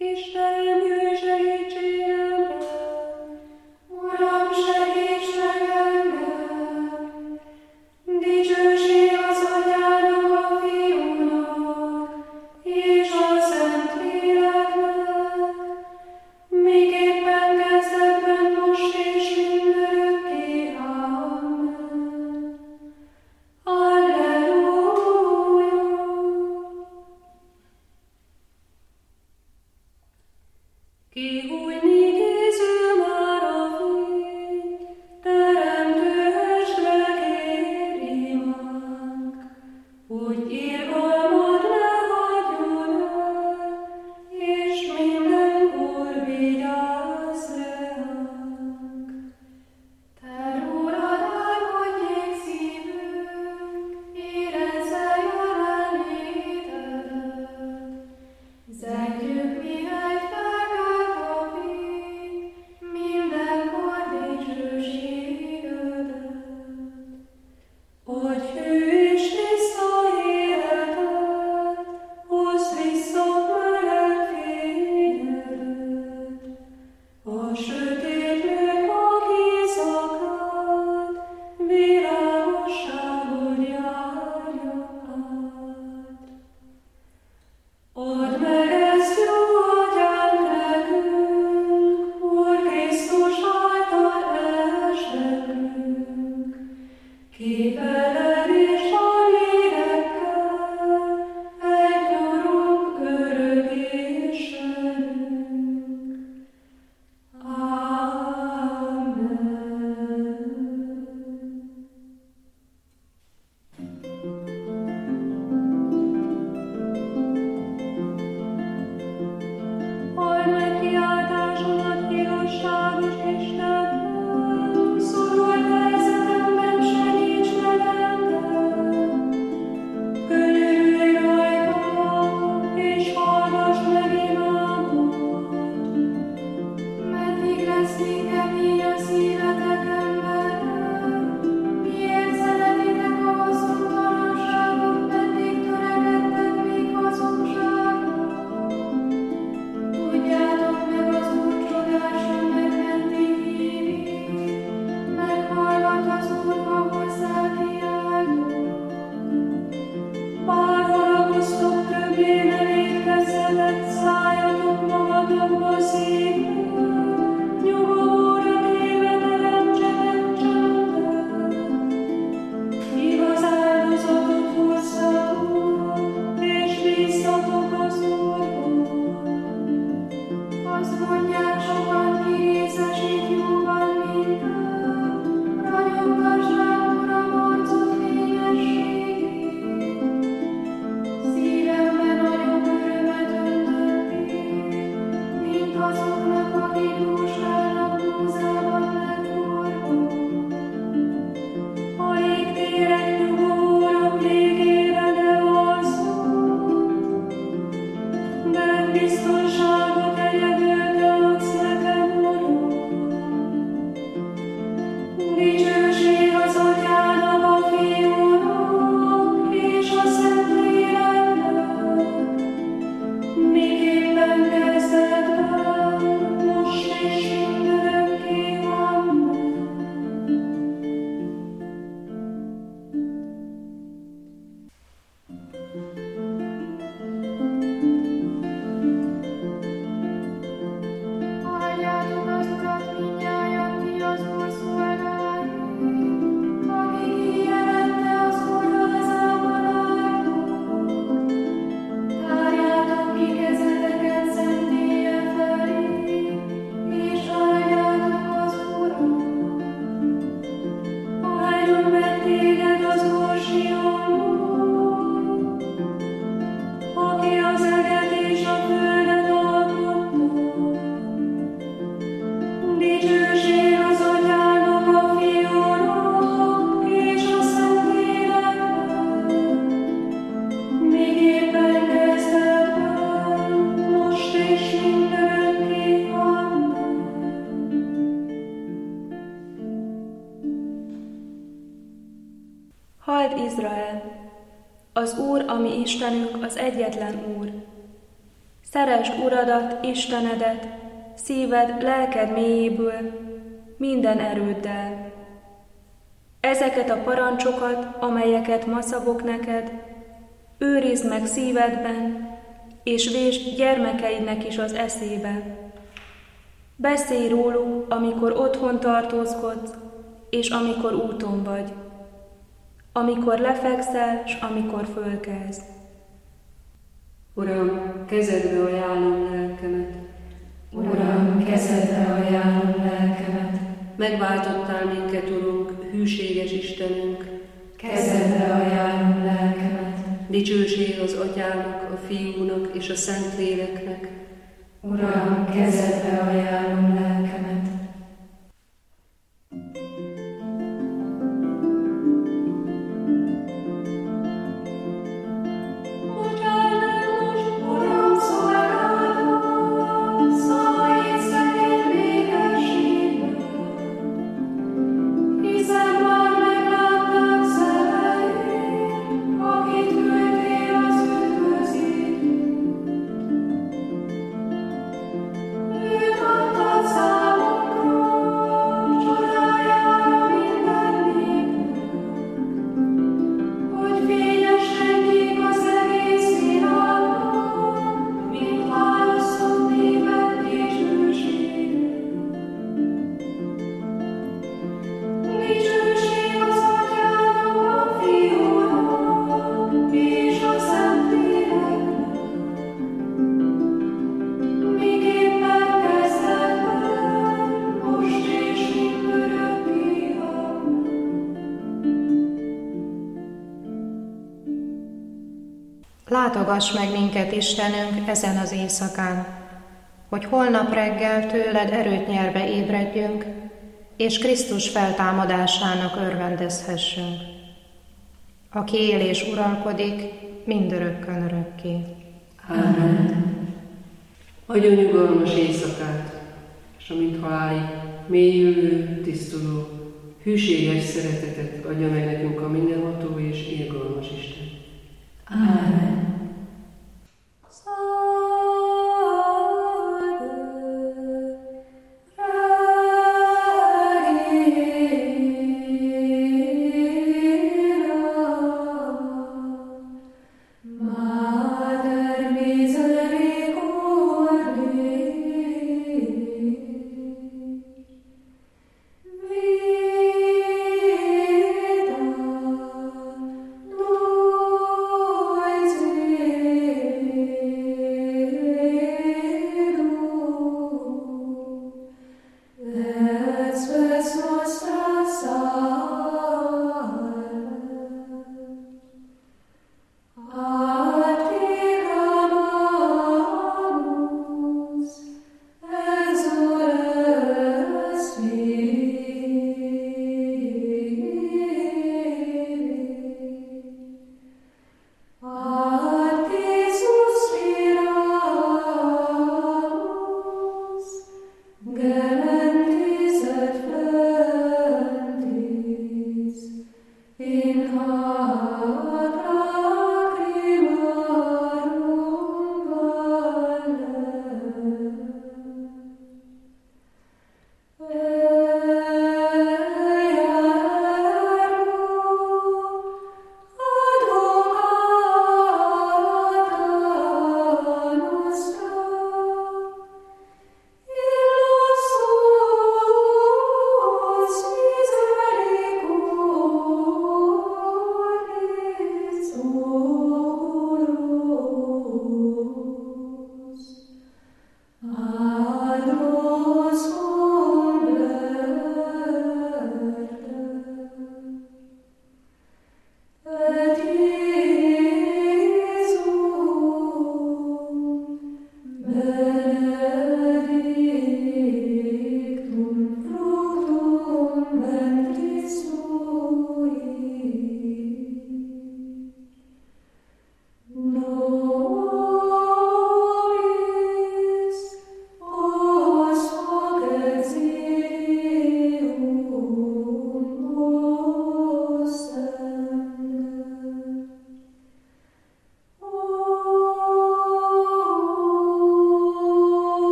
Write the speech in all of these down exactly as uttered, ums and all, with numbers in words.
Izrael! Az Úr, a mi Istenünk, az egyetlen Úr. Szeresd Uradat, Istenedet, szíved, lelked mélyéből, minden erőddel. Ezeket a parancsokat, amelyeket ma szabok neked, őrizd meg szívedben, és vésd gyermekeidnek is az eszébe. Beszélj róluk, amikor otthon tartózkodsz, és amikor úton vagy, amikor lefekszel, s amikor fölkelsz. Uram, kezedbe ajánlom lelkemet. Uram, kezedbe ajánlom lelkemet. Megváltottál minket, Urunk, hűséges Istenünk. Kezedbe ajánlom lelkemet. Dicsőség az Atyának, a Fiúnak és a Szentléleknek. Uram, kezedbe ajánlom lelkemet. Látogass meg minket, Istenünk, ezen az éjszakán, hogy holnap reggel tőled erőt nyerve ébredjünk, és Krisztus feltámadásának örvendezhessünk, aki él és uralkodik mindörökkön örökké. Amen. Adjon nyugalmas éjszakát, és amint halálig mélyülő, tisztuló, hűséges szeretetet adja meg nekünk a mindenható és irgalmas Isten. Amen. Lord,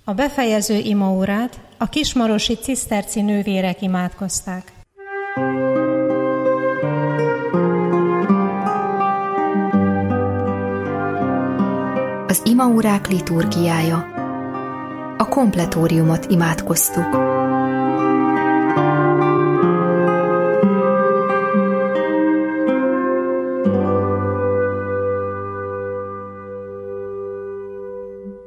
A befejező imaórát a kismarosi ciszterci nővérek imádkozták. Az imaórák liturgiája. A kompletóriumot imádkoztuk.